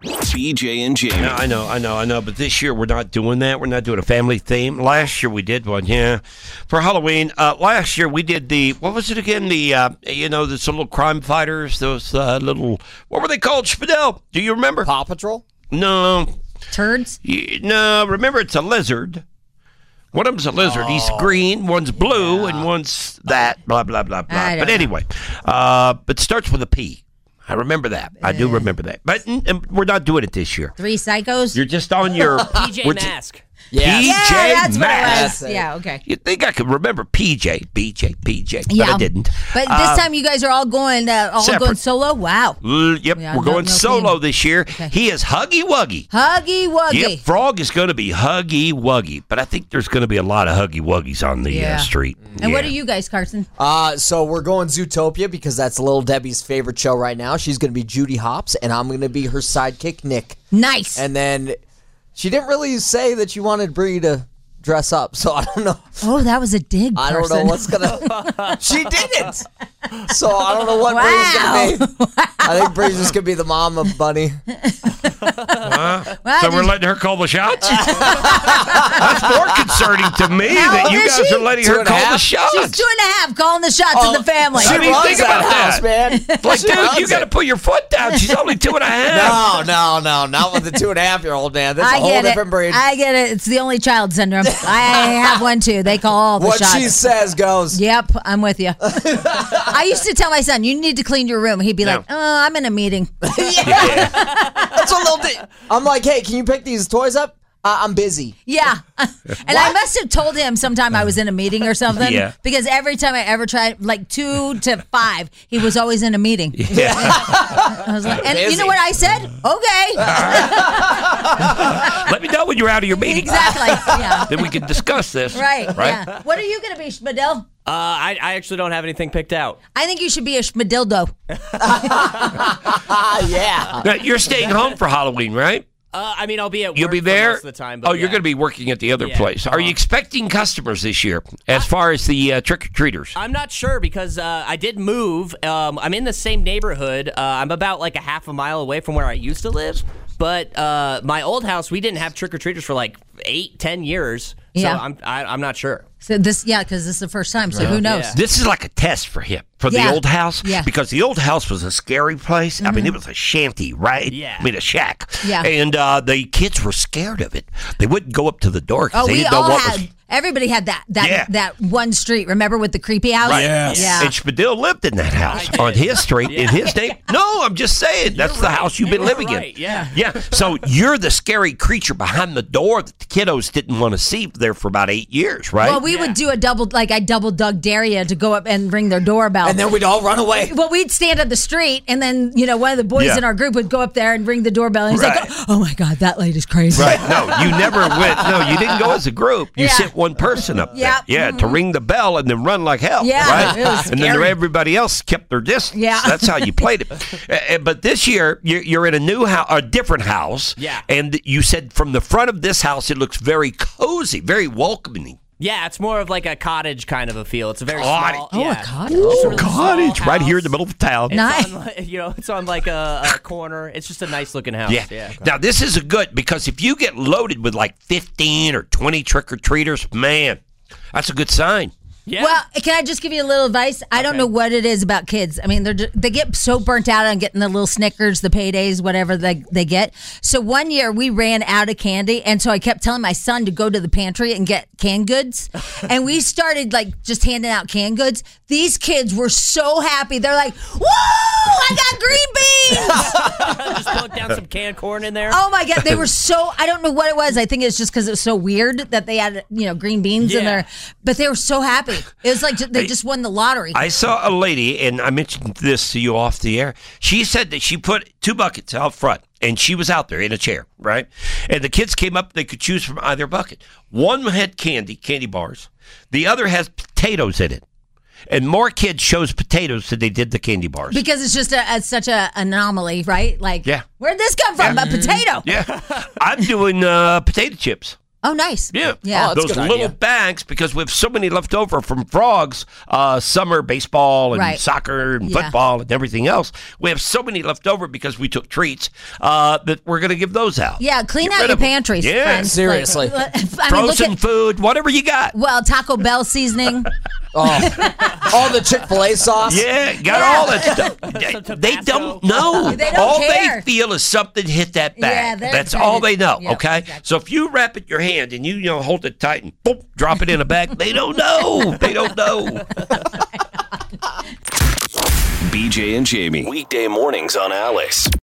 BJ and Jamie. No, I know. But this year we're not doing that. We're not doing a family theme. Last year we did one, yeah. For Halloween, last year we did what was it again? Those little crime fighters, those little, what were they called, Spadell? Do you remember? Paw Patrol? No. Turds? No, remember it's a lizard. One of them's a lizard. He's green, one's blue, and one's that, blah, blah, blah, blah. But anyway, but it starts with a P. I remember that. I do remember that. But we're not doing it this year. Three psychos? You're just on your... PJ Mask. Yes. Yeah, that's Mask. what it was. Yeah, okay. You'd think I could remember PJ, but I didn't. But this time you guys are all going solo? Wow. Yep, Yeah, we're going no solo theme. this year. Okay. He is Huggy Wuggy. Huggy Wuggy. Yep, Frog is going to be Huggy Wuggy. But I think there's going to be a lot of Huggy Wuggies on the street. And what are you guys, Carson? So we're going Zootopia because that's Little Debbie's favorite show right now. She's going to be Judy Hopps, and I'm going to be her sidekick, Nick. Nice. And then she didn't really say that she wanted Bree to dress up, so I don't know. Oh, that was a dig, I don't know what's going to... She didn't! So I don't know what Bree's going to be. I think Bree's just going to be the mama bunny. So we're letting her call the shots? That's more concerning to me that you guys are letting her call the shots. She's 2.5 calling the shots in the family. I mean, think about house, man. Like, dude, you got to put your foot down. She's only 2.5. No, not with the 2.5-year-old, man. That's a whole different breed. I get it. It's the only child syndrome. I have one too. They call all the shots. What she says goes. Yep, I'm with you. I used to tell my son, you need to clean your room. He'd be like, oh, I'm in a meeting. That's a little bit. I'm like, hey, can you pick these toys up? I'm busy. Yeah. And I must have told him sometime I was in a meeting or something. Yeah. Because every time I ever tried, like 2 to 5, he was always in a meeting. Yeah. I was like, and you know what I said? Okay. Let me know when you're out of your meeting. Exactly. Yeah. Then we can discuss this. Right. Yeah. What are you going to be, Schmidl? I actually don't have anything picked out. I think you should be a Schmidildo. Yeah. Now, you're staying home for Halloween, right? I mean, I'll be at work You'll be for there? most of the time. But you're going to be working at the other place. Are you expecting customers this year as far as the trick-or-treaters? I'm not sure because I did move. I'm in the same neighborhood. I'm about like a half a mile away from where I used to live. But my old house, we didn't have trick-or-treaters for like 8-10 years. So I'm not sure. So because this is the first time, so who knows? Yeah. This is like a test for him, for the old house. Yeah. Because the old house was a scary place. I mean, it was a shanty, right? Yeah. I mean, a shack. Yeah. And the kids were scared of it. They wouldn't go up to the door because they We didn't know all what had. was... Everybody had that one street. Remember with the creepy house? Right. Yes. Yeah. And Spadil lived in that house on his street, in his name. No, I'm just saying. That's the house you've been living in. Yeah. Yeah. So you're the scary creature behind the door that the kiddos didn't want to see there for about 8 years, right? Well, we would do I double dug Daria to go up and ring their doorbell. And then we'd all run away. Well, we'd stand at the street, and then, one of the boys in our group would go up there and ring the doorbell. And he's like, oh, my God, that lady's crazy. Right. No, you never went. No, you didn't go as a group. You sent one person up there. Yep. Yeah, to ring the bell and then run like hell. Yeah, Right? it was And then scary. everybody else kept their distance. Yeah. That's how you played it. But this year, you're in a new house, a different house. Yeah. And you said from the front of this house, it looks very cozy, very welcoming. Yeah, it's more of like a cottage kind of a feel. It's a very Cottage. small. Oh, yeah. a cottage? It's a really Cottage small right here in house. the middle of town. Nice. It's on like a corner. It's just a nice looking house. Yeah. Now, this is a good, because if you get loaded with like 15 or 20 trick-or-treaters, man, that's a good sign. Yeah. Well, can I just give you a little advice? I don't know what it is about kids. I mean, they get so burnt out on getting the little Snickers, the paydays, whatever they get. So one year we ran out of candy, and so I kept telling my son to go to the pantry and get canned goods. And we started just handing out canned goods. These kids were so happy. They're like, "Woo! I got green beans!" Just plug down some canned corn in there. Oh my God, they were so, I don't know what it was. I think it's just because it was so weird that they had, green beans in there, but they were so happy. It was like they just won the lottery. I saw a lady, and I mentioned this to you off the air. She said that she put 2 buckets out front, and she was out there in a chair, right? And the kids came up, they could choose from either bucket. One had candy bars. The other has potatoes in it. And more kids chose potatoes than they did the candy bars. Because it's just such an anomaly, right? Like, Yeah. where'd this come from? A potato. Yeah. I'm doing potato chips. Oh, nice. Yeah. Yeah. Oh, that's a those good little idea. bags, because we have so many left over from Frogs, summer baseball and Right. soccer and Yeah. football and everything else. We have so many left over because we took treats that we're going to give those out. Yeah, clean Get out rid your of 'em. pantries, Yeah. friends. Seriously. Like, I mean, look Frozen at, food, whatever you got. well, Taco Bell seasoning. All the Chick-fil-A sauce. Yeah, got Yeah. all that stuff. They don't know. They don't all care. they feel is something hit that Yeah, bag. they're That's excited. all they know. Yeah, Okay, exactly. so if you wrap it in your hand and you hold it tight and boom, drop it in a bag, they don't know. They don't know. BJ and Jamie. Weekday mornings on Alice.